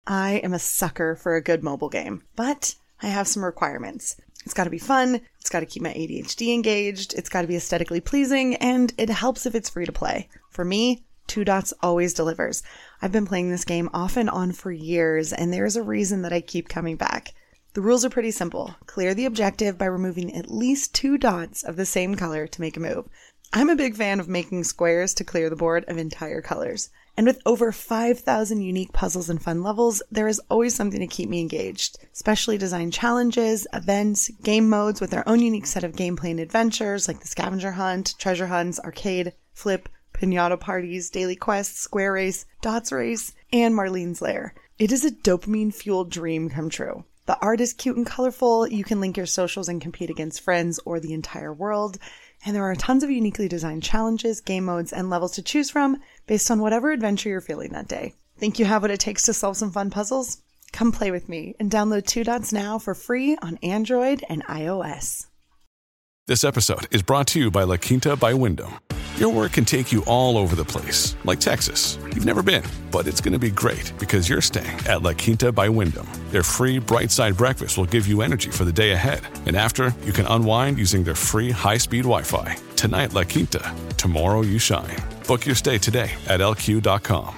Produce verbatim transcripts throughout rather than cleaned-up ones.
I am a sucker for a good mobile game, but I have some requirements. It's got to be fun, it's got to keep my A D H D engaged, it's got to be aesthetically pleasing, and it helps if it's free to play. For me, Two Dots always delivers. I've been playing this game off and on for years, and there's a reason that I keep coming back. The rules are pretty simple. Clear the objective by removing at least two dots of the same color to make a move. I'm a big fan of making squares to clear the board of entire colors. And with over five thousand unique puzzles and fun levels, there is always something to keep me engaged. Specially designed challenges, events, game modes with their own unique set of gameplay and adventures like the scavenger hunt, treasure hunts, arcade, flip, pinata parties, daily quests, square race, dots race, and Marlene's Lair. It is a dopamine-fueled dream come true. The art is cute and colorful, you can link your socials and compete against friends or the entire world, and there are tons of uniquely designed challenges, game modes, and levels to choose from based on whatever adventure you're feeling that day. Think you have what it takes to solve some fun puzzles? Come play with me and download Two Dots now for free on Android and iOS. This episode is brought to you by La Quinta by Wyndham. Your work can take you all over the place, like Texas. You've never been, but it's going to be great because you're staying at La Quinta by Wyndham. Their free Bright Side breakfast will give you energy for the day ahead. And after, you can unwind using their free high-speed Wi-Fi. Tonight, La Quinta. Tomorrow, you shine. Book your stay today at L Q dot com.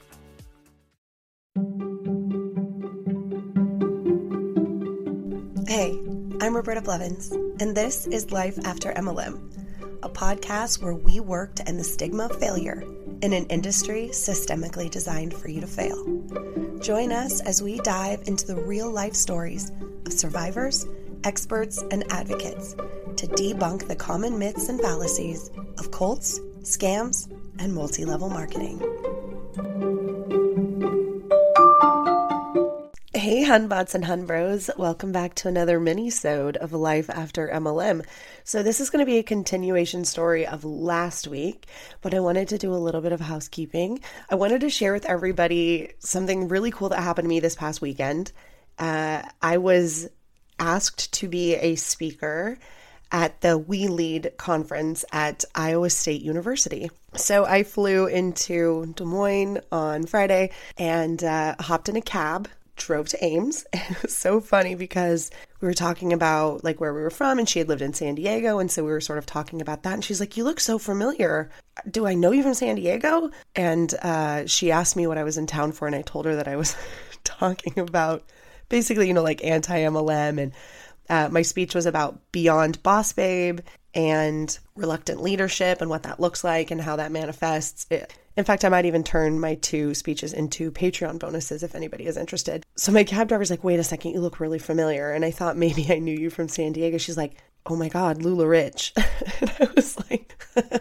Hey, I'm Roberta Blevins, and this is Life After M L M, a podcast where we work to end the stigma of failure in an industry systemically designed for you to fail. Join us as we dive into the real-life stories of survivors, experts, and advocates to debunk the common myths and fallacies of cults, scams, and multi-level marketing. Hey Hunbots and Hunbros, welcome back to another mini-sode of Life After M L M. So this is going to be a continuation story of last week, but I wanted to do a little bit of housekeeping. I wanted to share with everybody something really cool that happened to me this past weekend. Uh, I was asked to be a speaker at the We Lead conference at Iowa State University. So I flew into Des Moines on Friday and uh, hopped in a cab, drove to Ames. It was so funny because we were talking about like where we were from, and she had lived in San Diego, and so we were sort of talking about that, and she's like, "You look so familiar. Do I know you from San Diego?" And uh, she asked me what I was in town for, and I told her that I was talking about basically, you know, like anti-M L M, and uh, my speech was about Beyond Boss Babe and reluctant leadership and what that looks like and how that manifests. It, In fact, I might even turn my two speeches into Patreon bonuses if anybody is interested. So my cab driver's like, "Wait a second, you look really familiar." And I thought maybe I knew you from San Diego. She's like, "Oh my God, Lula Rich." And I was like,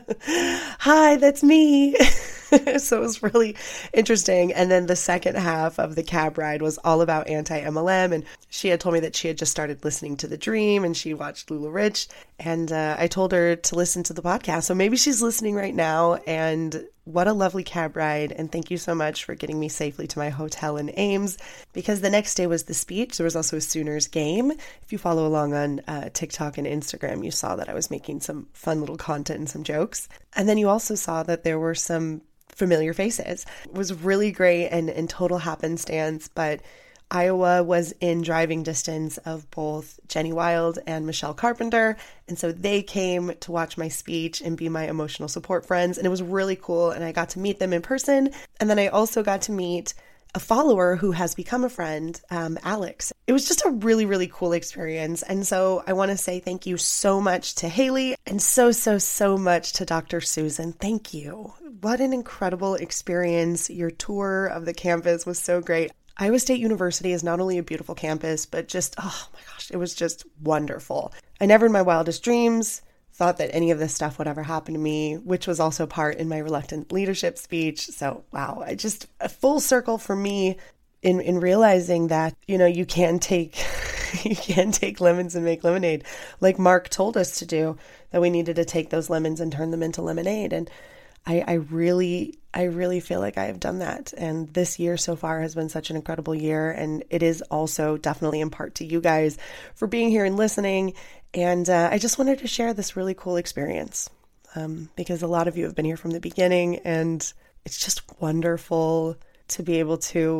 "Hi, that's me." So it was really interesting. And then the second half of the cab ride was all about anti-M L M. And she had told me that she had just started listening to The Dream and she watched Lula Rich. And uh, I told her to listen to the podcast. So maybe she's listening right now. And what a lovely cab ride. And thank you so much for getting me safely to my hotel in Ames, because the next day was the speech. There was also a Sooners game. If you follow along on uh, TikTok and Instagram, you saw that I was making some fun little content and some jokes. And then you also saw that there were some familiar faces. It was really great and, and total happenstance, but Iowa was in driving distance of both Jenny Wild and Michelle Carpenter, and so they came to watch my speech and be my emotional support friends, and it was really cool, and I got to meet them in person, and then I also got to meet a follower who has become a friend, um, Alex. It was just a really, really cool experience, and so I want to say thank you so much to Haley, and so, so, so much to Doctor Susan. Thank you. What an incredible experience. Your tour of the campus was so great. Iowa State University is not only a beautiful campus, but just, oh my gosh, it was just wonderful. I never in my wildest dreams thought that any of this stuff would ever happen to me, which was also part in my reluctant leadership speech. So, wow, I just, a full circle for me in, in realizing that, you know, you can take, you can take lemons and make lemonade, like Mark told us to do, that we needed to take those lemons and turn them into lemonade. And I, I really, I really feel like I have done that. And this year so far has been such an incredible year. And it is also definitely in part to you guys for being here and listening. And uh, I just wanted to share this really cool experience um, because a lot of you have been here from the beginning. And it's just wonderful to be able to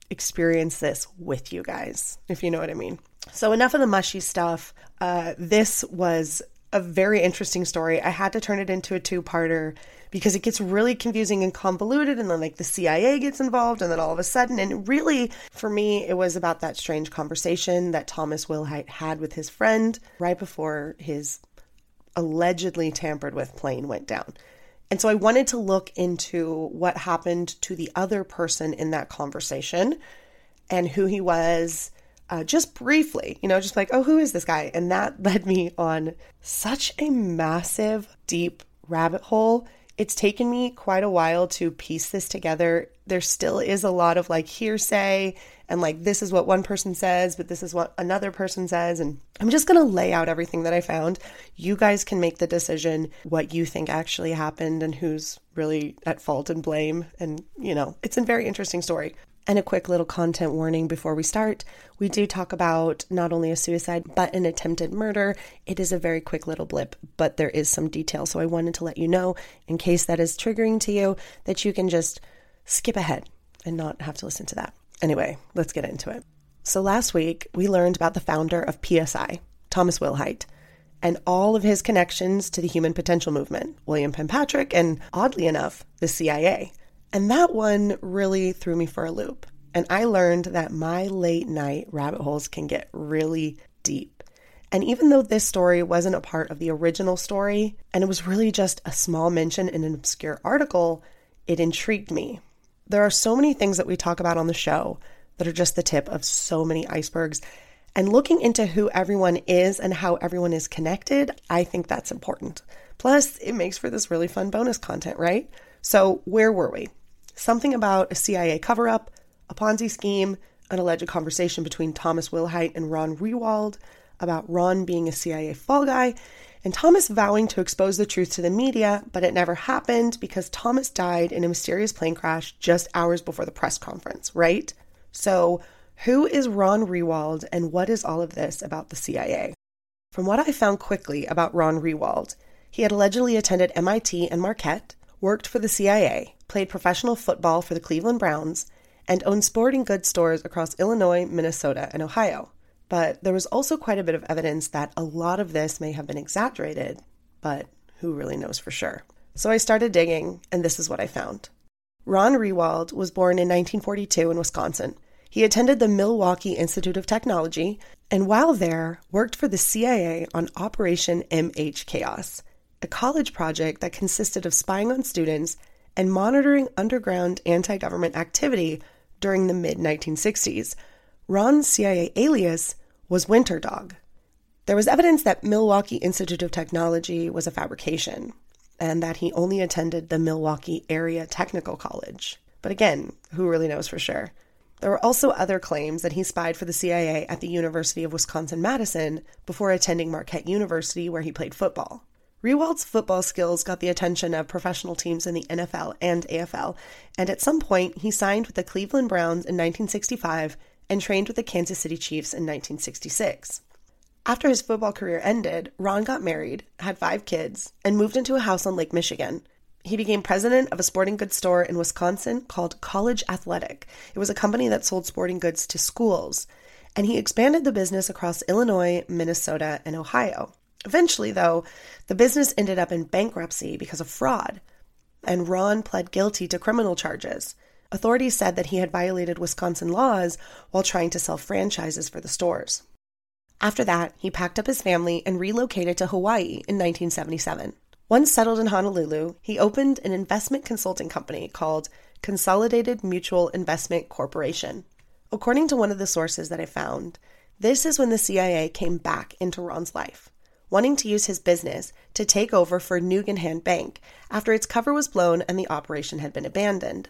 experience this with you guys, if you know what I mean. So enough of the mushy stuff. Uh, this was a very interesting story. I had to turn it into a two-parter because it gets really confusing and convoluted, and then like the C I A gets involved, and then all of a sudden, and really for me, it was about that strange conversation that Thomas Wilhite had with his friend right before his allegedly tampered with plane went down. And so I wanted to look into what happened to the other person in that conversation and who he was, uh, just briefly, you know, just like, oh, who is this guy? And that led me on such a massive, deep rabbit hole. It's taken me quite a while to piece this together. There still is a lot of like hearsay and like, this is what one person says, but this is what another person says. And I'm just going to lay out everything that I found. You guys can make the decision what you think actually happened and who's really at fault and blame. And, you know, it's a very interesting story. And a quick little content warning before we start. We do talk about not only a suicide, but an attempted murder. It is a very quick little blip, but there is some detail. So I wanted to let you know, in case that is triggering to you, that you can just skip ahead and not have to listen to that. Anyway, let's get into it. So last week, we learned about the founder of P S I, Thomas Wilhite, and all of his connections to the Human Potential Movement, William Penpatrick, and oddly enough, the C I A. And that one really threw me for a loop. And I learned that my late night rabbit holes can get really deep. And even though this story wasn't a part of the original story, and it was really just a small mention in an obscure article, it intrigued me. There are so many things that we talk about on the show that are just the tip of so many icebergs. And looking into who everyone is and how everyone is connected, I think that's important. Plus, it makes for this really fun bonus content, right? So where were we? Something about a C I A cover-up, a Ponzi scheme, an alleged conversation between Thomas Wilhite and Ron Rewald about Ron being a C I A fall guy, and Thomas vowing to expose the truth to the media, but it never happened because Thomas died in a mysterious plane crash just hours before the press conference, right? So who is Ron Rewald and what is all of this about the C I A? From what I found quickly about Ron Rewald, he had allegedly attended M I T and Marquette, worked for the C I A, played professional football for the Cleveland Browns, and owned sporting goods stores across Illinois, Minnesota, and Ohio. But there was also quite a bit of evidence that a lot of this may have been exaggerated, but who really knows for sure? So I started digging, and this is what I found. Ron Rewald was born in nineteen forty-two in Wisconsin. He attended the Milwaukee Institute of Technology, and while there, worked for the C I A on Operation M H Chaos, a college project that consisted of spying on students and monitoring underground anti-government activity during the mid nineteen sixties. Ron's C I A alias was Winter Dog. There was evidence that Milwaukee Institute of Technology was a fabrication, and that he only attended the Milwaukee Area Technical College. But again, who really knows for sure? There were also other claims that he spied for the C I A at the University of Wisconsin-Madison before attending Marquette University, where he played football. Rewald's football skills got the attention of professional teams in the N F L and A F L, and at some point he signed with the Cleveland Browns in nineteen sixty-five and trained with the Kansas City Chiefs in nineteen sixty-six. After his football career ended, Ron got married, had five kids, and moved into a house on Lake Michigan. He became president of a sporting goods store in Wisconsin called College Athletic. It was a company that sold sporting goods to schools, and he expanded the business across Illinois, Minnesota, and Ohio. Eventually, though, the business ended up in bankruptcy because of fraud, and Ron pled guilty to criminal charges. Authorities said that he had violated Wisconsin laws while trying to sell franchises for the stores. After that, he packed up his family and relocated to Hawaii in nineteen seventy-seven. Once settled in Honolulu, he opened an investment consulting company called Consolidated Mutual Investment Corporation. According to one of the sources that I found, this is when the C I A came back into Ron's life, wanting to use his business to take over for Nugan Bank after its cover was blown and the operation had been abandoned.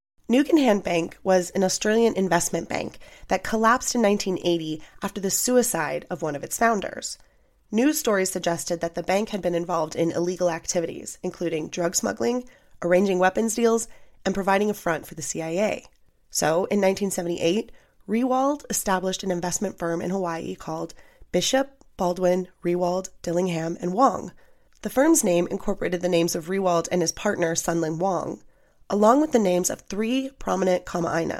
Nugan Bank was an Australian investment bank that collapsed in nineteen eighty after the suicide of one of its founders. News stories suggested that the bank had been involved in illegal activities, including drug smuggling, arranging weapons deals, and providing a front for the C I A. So, in nineteen seventy-eight, Rewald established an investment firm in Hawaii called Bishop, Baldwin, Rewald, Dillingham, and Wong. The firm's name incorporated the names of Rewald and his partner, Sunlin Wong, along with the names of three prominent Kama'aina,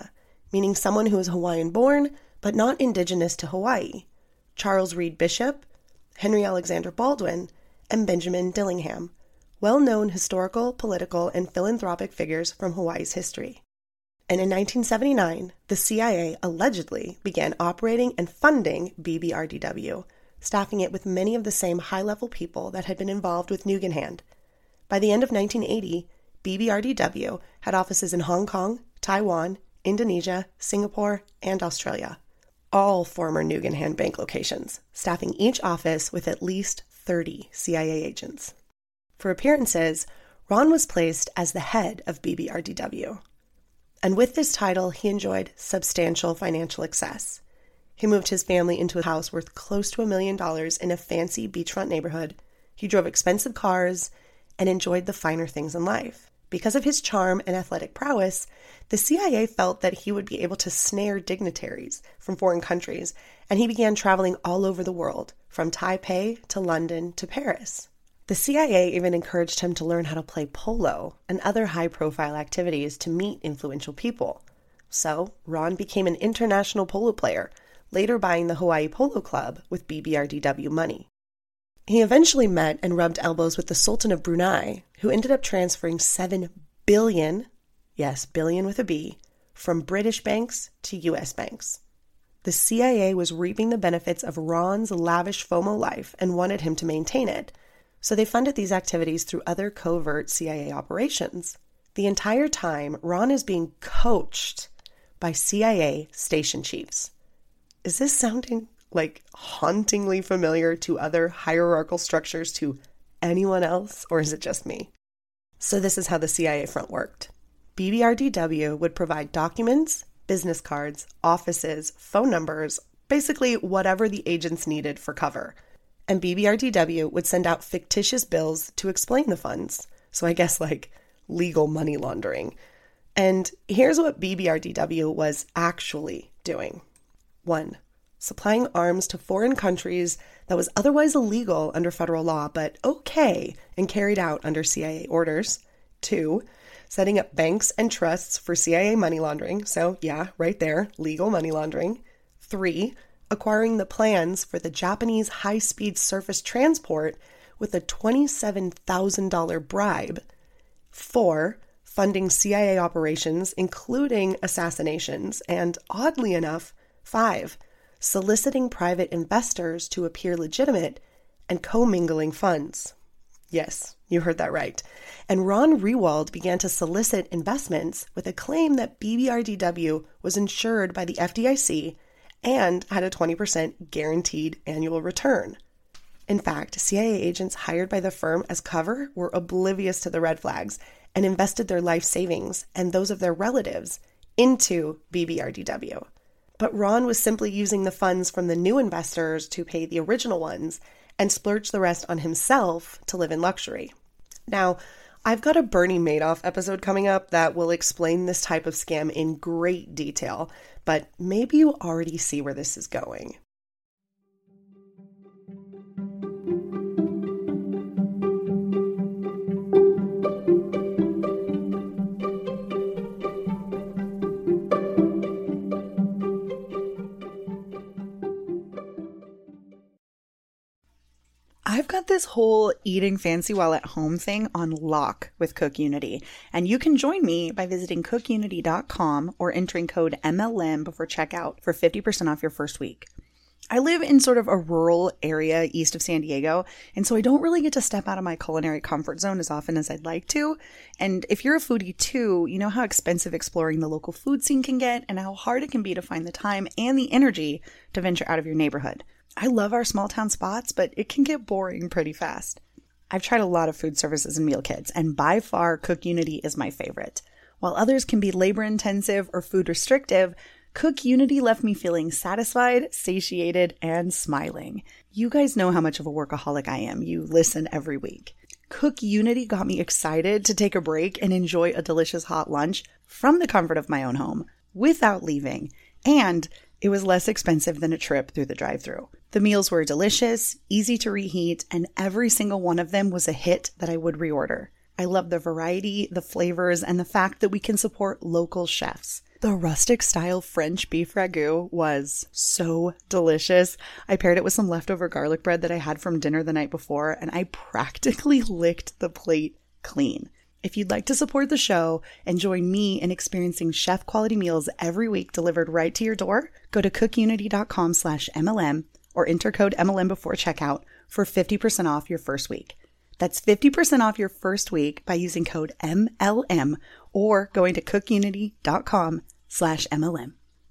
meaning someone who is Hawaiian-born but not indigenous to Hawaii, Charles Reed Bishop, Henry Alexander Baldwin, and Benjamin Dillingham, well-known historical, political, and philanthropic figures from Hawaii's history. And in nineteen seventy-nine, the C I A allegedly began operating and funding B B R D W, staffing it with many of the same high-level people that had been involved with Nugan Hand. By the end of nineteen eighty, B B R D W had offices in Hong Kong, Taiwan, Indonesia, Singapore, and Australia, all former Nugan Hand Bank locations, staffing each office with at least thirty C I A agents. For appearances, Ron was placed as the head of B B R D W. And with this title, he enjoyed substantial financial success. He moved his family into a house worth close to a million dollars in a fancy beachfront neighborhood. He drove expensive cars and enjoyed the finer things in life. Because of his charm and athletic prowess, the C I A felt that he would be able to snare dignitaries from foreign countries, and he began traveling all over the world, from Taipei to London to Paris. The C I A even encouraged him to learn how to play polo and other high-profile activities to meet influential people. So, Ron became an international polo player, later buying the Hawaii Polo Club with B B R D W money. He eventually met and rubbed elbows with the Sultan of Brunei, who ended up transferring seven billion, yes, billion with a B, from British banks to U S banks. The C I A was reaping the benefits of Ron's lavish FOMO life and wanted him to maintain it, so they funded these activities through other covert C I A operations. The entire time, Ron is being coached by C I A station chiefs. Is this sounding like hauntingly familiar to other hierarchical structures to anyone else, or is it just me? So this is how the C I A front worked. B B R D W would provide documents, business cards, offices, phone numbers, basically whatever the agents needed for cover. And B B R D W would send out fictitious bills to explain the funds. So I guess like legal money laundering. And here's what B B R D W was actually doing. One, supplying arms to foreign countries that was otherwise illegal under federal law, but okay and carried out under C I A orders. Two, setting up banks and trusts for C I A money laundering. So yeah, right there, legal money laundering. Three, acquiring the plans for the Japanese high-speed surface transport with a twenty-seven thousand dollars bribe. Four, funding C I A operations, including assassinations. And oddly enough, five, soliciting private investors to appear legitimate and commingling funds. Yes, you heard that right. And Ron Rewald began to solicit investments with a claim that B B R D W was insured by the F D I C and had a twenty percent guaranteed annual return. In fact, C I A agents hired by the firm as cover were oblivious to the red flags and invested their life savings and those of their relatives into B B R D W. But Ron was simply using the funds from the new investors to pay the original ones and splurge the rest on himself to live in luxury. Now, I've got a Bernie Madoff episode coming up that will explain this type of scam in great detail, but maybe you already see where this is going. I've got this whole eating fancy while at home thing on lock with CookUnity, and you can join me by visiting cook unity dot com or entering code M L M before checkout for fifty percent off your first week. I live in sort of a rural area east of San Diego, and so I don't really get to step out of my culinary comfort zone as often as I'd like to. And if you're a foodie too, you know how expensive exploring the local food scene can get and how hard it can be to find the time and the energy to venture out of your neighborhood. I love our small town spots, but it can get boring pretty fast. I've tried a lot of food services and meal kits, and by far CookUnity is my favorite. While others can be labor intensive or food restrictive, CookUnity left me feeling satisfied, satiated, and smiling. You guys know how much of a workaholic I am. You listen every week. CookUnity got me excited to take a break and enjoy a delicious hot lunch from the comfort of my own home without leaving, and it was less expensive than a trip through the drive-thru. The meals were delicious, easy to reheat, and every single one of them was a hit that I would reorder. I love the variety, the flavors, and the fact that we can support local chefs. The rustic style French beef ragu was so delicious. I paired it with some leftover garlic bread that I had from dinner the night before, and I practically licked the plate clean. If you'd like to support the show and join me in experiencing chef quality meals every week delivered right to your door, go to cookunity.com slash MLM or enter code M L M before checkout for fifty percent off your first week. That's fifty percent off your first week by using code M L M or going to cookunity.com slash MLM.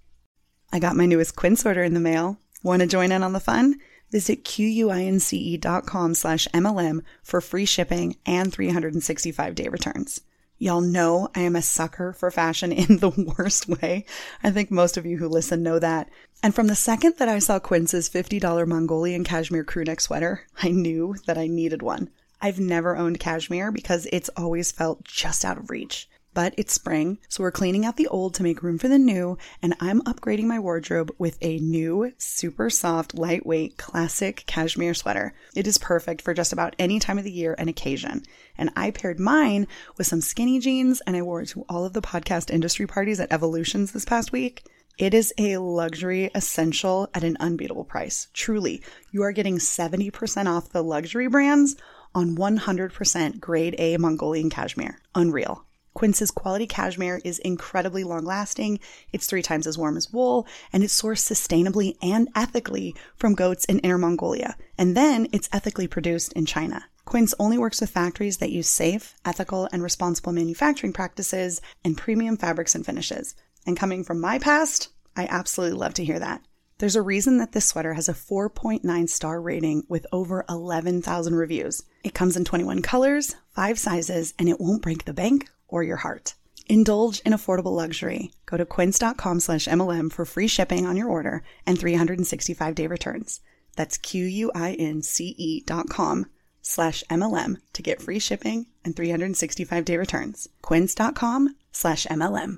I got my newest Quince order in the mail. Want to join in on the fun? Visit Q-U-I-N-C-E.com slash MLM for free shipping and three hundred sixty-five day returns. Y'all know I am a sucker for fashion in the worst way. I think most of you who listen know that. And from the second that I saw Quince's fifty dollars Mongolian cashmere crewneck sweater, I knew that I needed one. I've never owned cashmere because it's always felt just out of reach. But it's spring, so we're cleaning out the old to make room for the new, and I'm upgrading my wardrobe with a new, super soft, lightweight, classic cashmere sweater. It is perfect for just about any time of the year and occasion. And I paired mine with some skinny jeans, and I wore it to all of the podcast industry parties at Evolutions this past week. It is a luxury essential at an unbeatable price. Truly, you are getting seventy percent off the luxury brands on one hundred percent grade A Mongolian cashmere. Unreal. Quince's quality cashmere is incredibly long-lasting, it's three times as warm as wool, and it's sourced sustainably and ethically from goats in Inner Mongolia. And then it's ethically produced in China. Quince only works with factories that use safe, ethical, and responsible manufacturing practices and premium fabrics and finishes. And coming from my past, I absolutely love to hear that. There's a reason that this sweater has a four point nine star rating with over eleven thousand reviews. It comes in twenty-one colors, five sizes, and it won't break the bank or your heart. Indulge in affordable luxury. Go to quince.com slash MLM for free shipping on your order and three hundred sixty-five day returns. That's Q-U-I-N-C-E dot com slash MLM to get free shipping and three hundred sixty-five day returns. Quince.com slash MLM.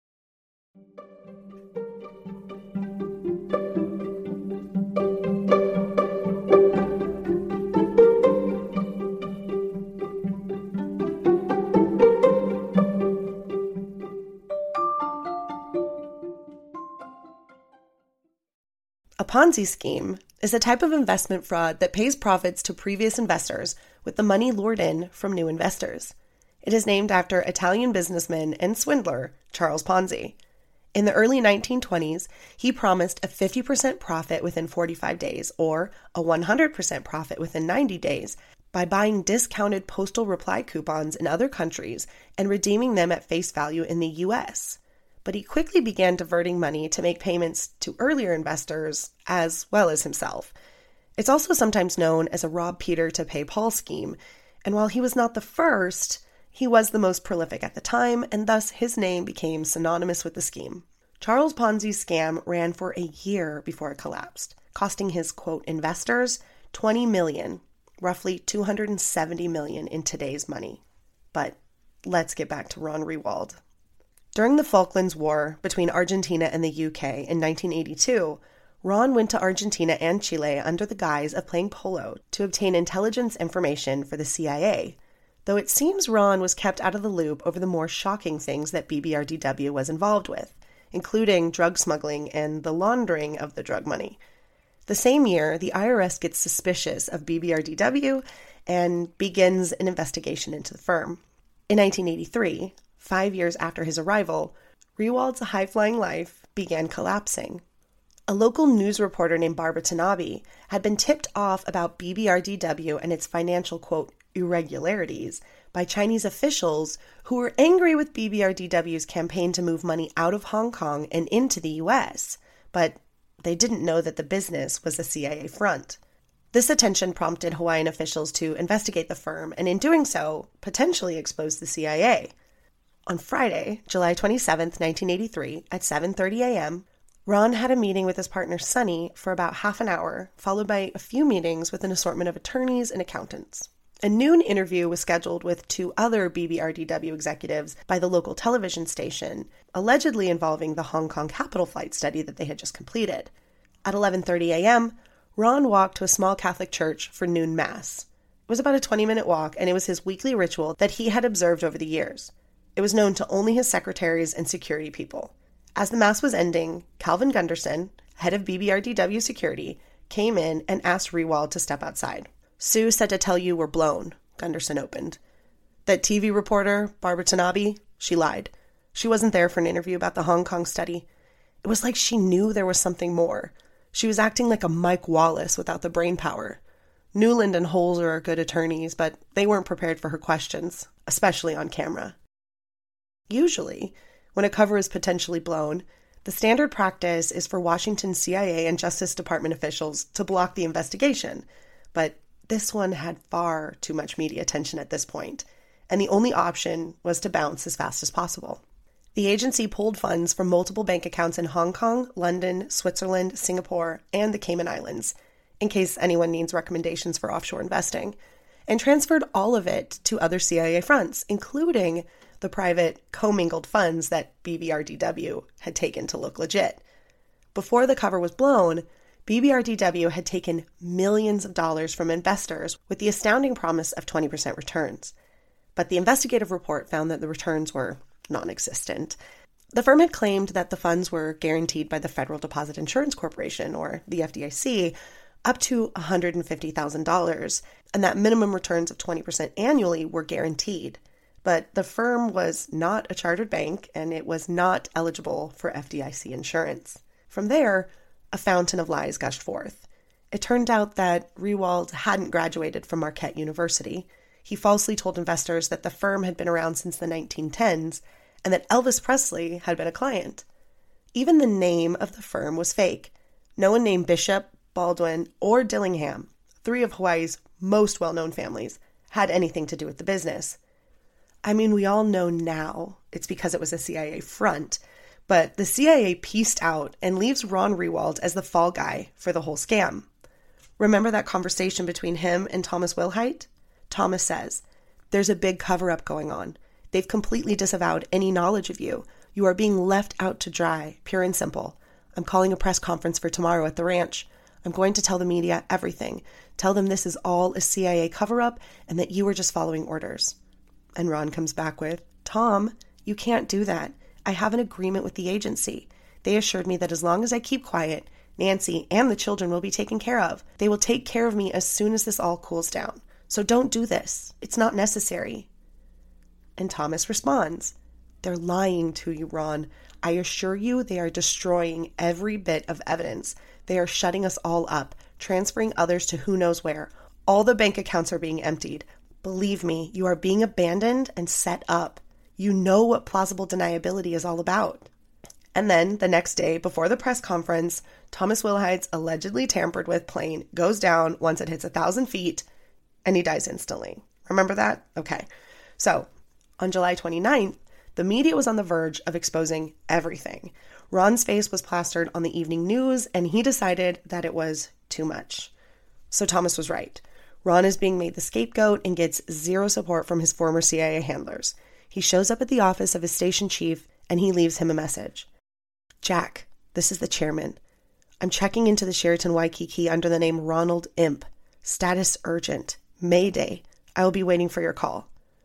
A Ponzi scheme is a type of investment fraud that pays profits to previous investors with the money lured in from new investors. It is named after Italian businessman and swindler Charles Ponzi. In the early nineteen twenties, he promised a fifty percent profit within forty-five days or a one hundred percent profit within ninety days by buying discounted postal reply coupons in other countries and redeeming them at face value in the U S But he quickly began diverting money to make payments to earlier investors as well as himself. It's also sometimes known as a rob Peter to pay Paul scheme, and while he was not the first, he was the most prolific at the time, and thus his name became synonymous with the scheme. Charles Ponzi's scam ran for a year before it collapsed, costing his, quote, investors twenty million dollars, roughly two hundred seventy million dollars in today's money. But let's get back to Ron Rewald. During the Falklands War between Argentina and the U K in nineteen eighty-two, Ron went to Argentina and Chile under the guise of playing polo to obtain intelligence information for the C I A, though it seems Ron was kept out of the loop over the more shocking things that B B R D W was involved with, including drug smuggling and the laundering of the drug money. The same year, the I R S gets suspicious of B B R D W and begins an investigation into the firm. In nineteen eighty-three, five years after his arrival, Rewald's high-flying life began collapsing. A local news reporter named Barbara Tanabe had been tipped off about B B R D W and its financial, quote, irregularities by Chinese officials who were angry with B B R D W's campaign to move money out of Hong Kong and into the U S, but they didn't know that the business was a C I A front. This attention prompted Hawaiian officials to investigate the firm, and in doing so, potentially expose the C I A. On Friday, July twenty-seventh, nineteen eighty-three, at seven thirty a.m., Ron had a meeting with his partner Sonny for about half an hour, followed by a few meetings with an assortment of attorneys and accountants. A noon interview was scheduled with two other B B R D W executives by the local television station, allegedly involving the Hong Kong capital flight study that they had just completed. At eleven thirty a.m., Ron walked to a small Catholic church for noon mass. It was about a twenty-minute walk, and it was his weekly ritual that he had observed over the years. It was known to only his secretaries and security people. As the mass was ending, Calvin Gunderson, head of B B R D W security, came in and asked Rewald to step outside. "Sue said to tell you we're blown," Gunderson opened. "That T V reporter, Barbara Tanabe, she lied. She wasn't there for an interview about the Hong Kong study. It was like she knew there was something more. She was acting like a Mike Wallace without the brain power. Newland and Holzer are good attorneys, but they weren't prepared for her questions, especially on camera." Usually, when a cover is potentially blown, the standard practice is for Washington C I A and Justice Department officials to block the investigation, but this one had far too much media attention at this point, and the only option was to bounce as fast as possible. The agency pulled funds from multiple bank accounts in Hong Kong, London, Switzerland, Singapore, and the Cayman Islands, in case anyone needs recommendations for offshore investing, and transferred all of it to other C I A fronts, including the private commingled funds that B B R D W had taken to look legit. Before the cover was blown, B B R D W had taken millions of dollars from investors with the astounding promise of twenty percent returns. But the investigative report found that the returns were non-existent. The firm had claimed that the funds were guaranteed by the Federal Deposit Insurance Corporation, or the F D I C, up to one hundred fifty thousand dollars, and that minimum returns of twenty percent annually were guaranteed. But the firm was not a chartered bank, and it was not eligible for F D I C insurance. From there, a fountain of lies gushed forth. It turned out that Rewald hadn't graduated from Marquette University. He falsely told investors that the firm had been around since the nineteen tens, and that Elvis Presley had been a client. Even the name of the firm was fake. No one named Bishop, Baldwin, or Dillingham, three of Hawaii's most well-known families, had anything to do with the business. I mean, we all know now it's because it was a C I A front, but the C I A pieced out and leaves Ron Rewald as the fall guy for the whole scam. Remember that conversation between him and Thomas Wilhite? Thomas says, "There's a big cover-up going on. They've completely disavowed any knowledge of you. You are being left out to dry, pure and simple. I'm calling a press conference for tomorrow at the ranch. I'm going to tell the media everything. Tell them this is all a C I A cover-up and that you were just following orders." And Ron comes back with, "Tom, you can't do that. I have an agreement with the agency. They assured me that as long as I keep quiet, Nancy and the children will be taken care of. They will take care of me as soon as this all cools down. So don't do this. It's not necessary." And Thomas responds, "They're lying to you, Ron. I assure you they are destroying every bit of evidence. They are shutting us all up, transferring others to who knows where. All the bank accounts are being emptied. Believe me, you are being abandoned and set up. You know what plausible deniability is all about." And then, the next day, before the press conference, Thomas Wilhite's allegedly tampered with plane goes down once it hits a thousand feet, and he dies instantly. Remember that? Okay. So, on July twenty-ninth, the media was on the verge of exposing everything. Ron's face was plastered on the evening news, and he decided that it was too much. So Thomas was right. Ron is being made the scapegoat and gets zero support from his former C I A handlers. He shows up at the office of his station chief, and he leaves him a message. "Jack, this is the chairman. I'm checking into the Sheraton Waikiki under the name Ronald Imp. Status urgent. Mayday. I will be waiting for your call."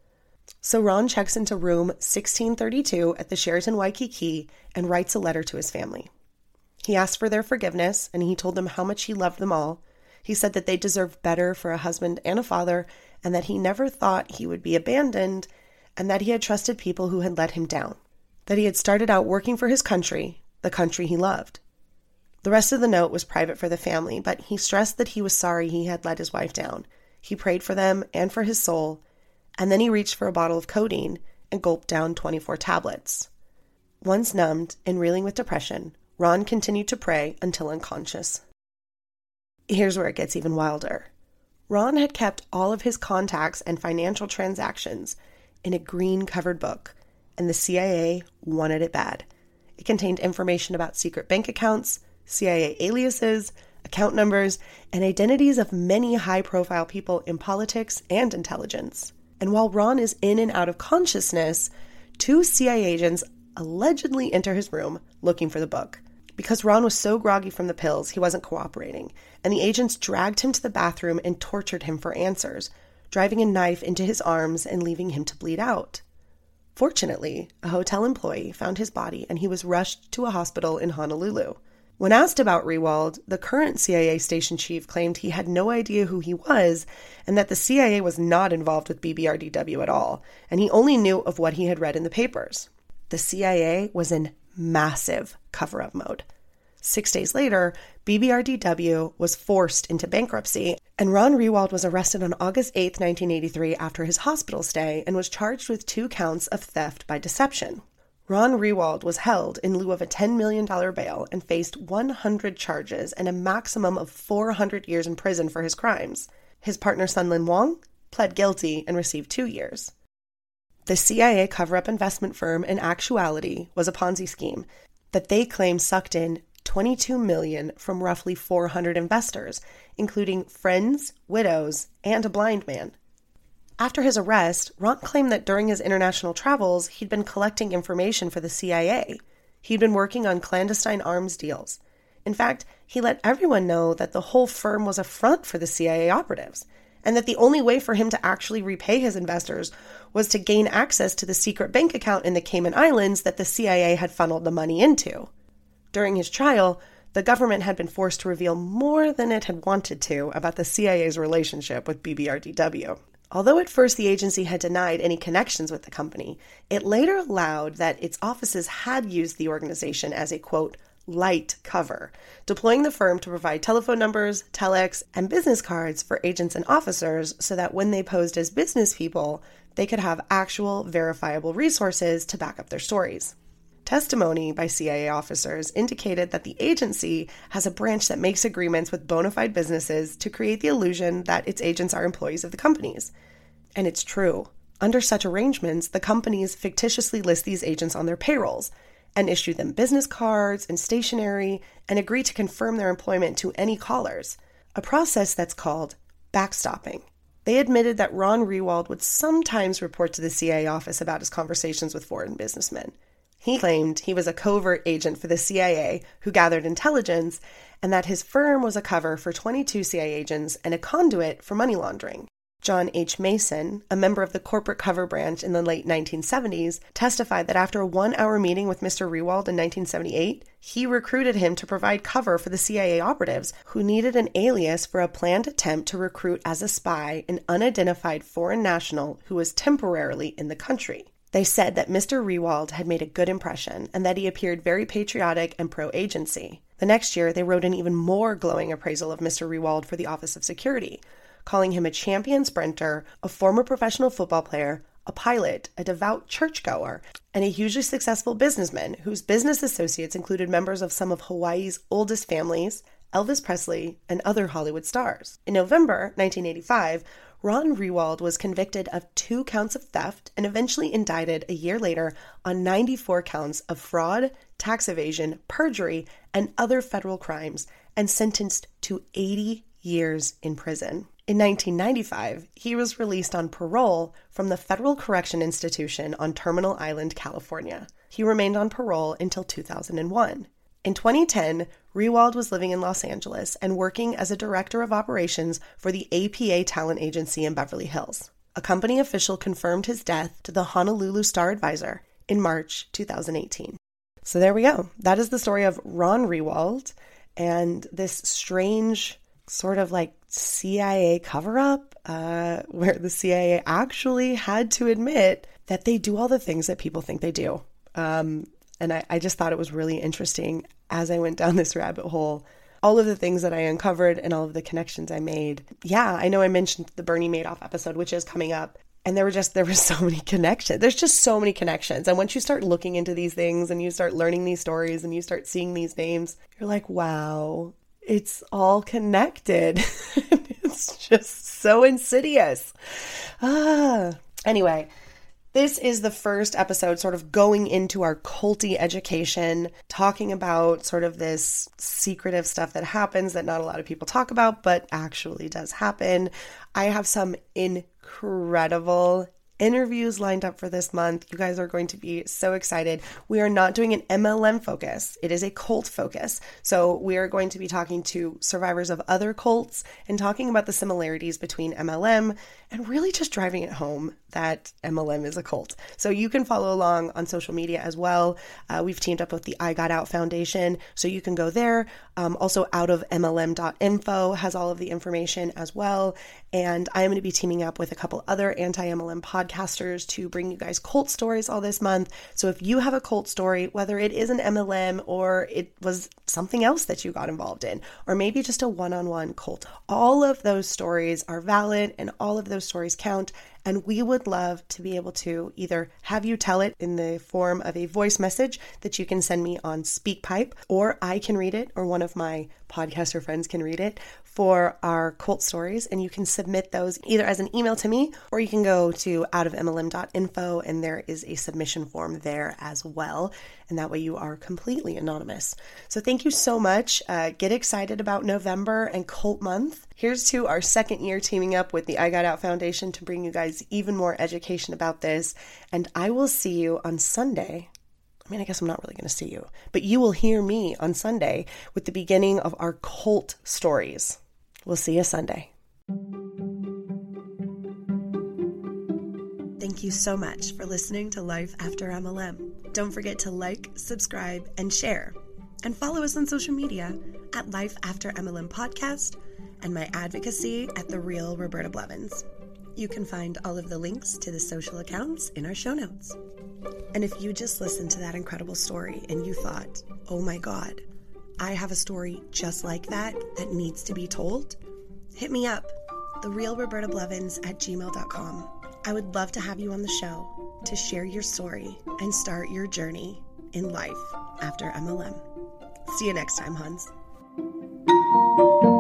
So Ron checks into room sixteen thirty-two at the Sheraton Waikiki and writes a letter to his family. He asked for their forgiveness, and he told them how much he loved them all. He said that they deserved better for a husband and a father, and that he never thought he would be abandoned, and that he had trusted people who had let him down. That he had started out working for his country, the country he loved. The rest of the note was private for the family, but he stressed that he was sorry he had let his wife down. He prayed for them and for his soul, and then he reached for a bottle of codeine and gulped down twenty-four tablets. Once numbed and reeling with depression, Ron continued to pray until unconscious. Here's where it gets even wilder. Ron had kept all of his contacts and financial transactions in a green-covered book, and the C I A wanted it bad. It contained information about secret bank accounts, C I A aliases, account numbers, and identities of many high-profile people in politics and intelligence. And while Ron is in and out of consciousness, two C I A agents allegedly enter his room looking for the book. Because Ron was so groggy from the pills, he wasn't cooperating, and the agents dragged him to the bathroom and tortured him for answers, driving a knife into his arms and leaving him to bleed out. Fortunately, a hotel employee found his body and he was rushed to a hospital in Honolulu. When asked about Rewald, the current C I A station chief claimed he had no idea who he was and that the C I A was not involved with B B R D W at all, and he only knew of what he had read in the papers. The C I A was in massive cover-up mode. Six days later, B B R D W was forced into bankruptcy, and Ron Rewald was arrested on August eighth, nineteen eighty-three after his hospital stay and was charged with two counts of theft by deception. Ron Rewald was held in lieu of a ten million dollars bail and faced one hundred charges and a maximum of four hundred years in prison for his crimes. His partner Sun Lin Wong pled guilty and received two years. The C I A cover-up investment firm, in actuality, was a Ponzi scheme that they claim sucked in twenty-two million dollars from roughly four hundred investors, including friends, widows, and a blind man. After his arrest, Ron claimed that during his international travels, he'd been collecting information for the C I A. He'd been working on clandestine arms deals. In fact, he let everyone know that the whole firm was a front for the C I A operatives, and that the only way for him to actually repay his investors was to gain access to the secret bank account in the Cayman Islands that the C I A had funneled the money into. During his trial, the government had been forced to reveal more than it had wanted to about the C I A's relationship with B B R D W. Although at first the agency had denied any connections with the company, it later allowed that its offices had used the organization as a, quote, light cover, deploying the firm to provide telephone numbers, telex, and business cards for agents and officers so that when they posed as business people, they could have actual verifiable resources to back up their stories. Testimony by C I A officers indicated that the agency has a branch that makes agreements with bona fide businesses to create the illusion that its agents are employees of the companies. And it's true. Under such arrangements, the companies fictitiously list these agents on their payrolls and issue them business cards and stationery and agree to confirm their employment to any callers, a process that's called backstopping. They admitted that Ron Rewald would sometimes report to the C I A office about his conversations with foreign businessmen. He claimed he was a covert agent for the C I A who gathered intelligence, and that his firm was a cover for twenty-two C I A agents and a conduit for money laundering. John H. Mason, a member of the corporate cover branch in the late nineteen seventies, testified that after a one-hour meeting with Mister Rewald in nineteen seventy-eight, he recruited him to provide cover for the C I A operatives who needed an alias for a planned attempt to recruit as a spy an unidentified foreign national who was temporarily in the country. They said that Mister Rewald had made a good impression and that he appeared very patriotic and pro-agency. The next year, they wrote an even more glowing appraisal of Mister Rewald for the Office of Security, calling him a champion sprinter, a former professional football player, a pilot, a devout churchgoer, and a hugely successful businessman whose business associates included members of some of Hawaii's oldest families, Elvis Presley, and other Hollywood stars. In November nineteen eighty-five, Ron Rewald was convicted of two counts of theft and eventually indicted a year later on ninety-four counts of fraud, tax evasion, perjury, and other federal crimes, and sentenced to eighty years in prison. In nineteen ninety-five, he was released on parole from the Federal Correction Institution on Terminal Island, California. He remained on parole until two thousand one. In twenty ten, Rewald was living in Los Angeles and working as a director of operations for the A P A talent agency in Beverly Hills. A company official confirmed his death to the Honolulu Star-Advisor in March two thousand eighteen. So there we go. That is the story of Ron Rewald and this strange sort of like C I A cover-up uh, where the C I A actually had to admit that they do all the things that people think they do. Um, and I, I just thought it was really interesting as I went down this rabbit hole, all of the things that I uncovered and all of the connections I made. Yeah, I know I mentioned the Bernie Madoff episode, which is coming up. And there were just, there were so many connections. There's just so many connections. And once you start looking into these things and you start learning these stories and you start seeing these names, you're like, wow, it's all connected. It's just so insidious. Ah. Anyway, this is the first episode sort of going into our culty education, talking about sort of this secretive stuff that happens that not a lot of people talk about, but actually does happen. I have some incredible interviews lined up for this month. You guys are going to be so excited. We are not doing an M L M focus. It is a cult focus. So we are going to be talking to survivors of other cults and talking about the similarities between M L M and really just driving it home that M L M is a cult. So you can follow along on social media as well. Uh, we've teamed up with the I Got Out Foundation, so you can go there. Um, also, out of M L M dot info has all of the information as well. And I am going to be teaming up with a couple other anti-M L M podcasters to bring you guys cult stories all this month. So if you have a cult story, whether it is an M L M or it was something else that you got involved in, or maybe just a one-on-one cult, all of those stories are valid and all of those stories count. And we would love to be able to either have you tell it in the form of a voice message that you can send me on SpeakPipe, or I can read it, or one of my podcaster friends can read it for our cult stories. And you can submit those either as an email to me, or you can go to out of M L M dot info and there is a submission form there as well. And that way you are completely anonymous. So thank you so much. Uh, get excited about November and Cult Month. Here's to our second year teaming up with the I Got Out Foundation to bring you guys even more education about this. And I will see you on Sunday. I mean, I guess I'm not really going to see you, but you will hear me on Sunday with the beginning of our cult stories. We'll see you Sunday. Thank you so much for listening to Life After M L M. Don't forget to like, subscribe, and share. And follow us on social media at Life After M L M Podcast and my advocacy at The Real Roberta Blevins. You can find all of the links to the social accounts in our show notes. And if you just listened to that incredible story and you thought, oh my God, I have a story just like that that needs to be told, hit me up, the real roberta blevins at gmail dot com. I would love to have you on the show to share your story and start your journey in life after M L M. See you next time, Huns.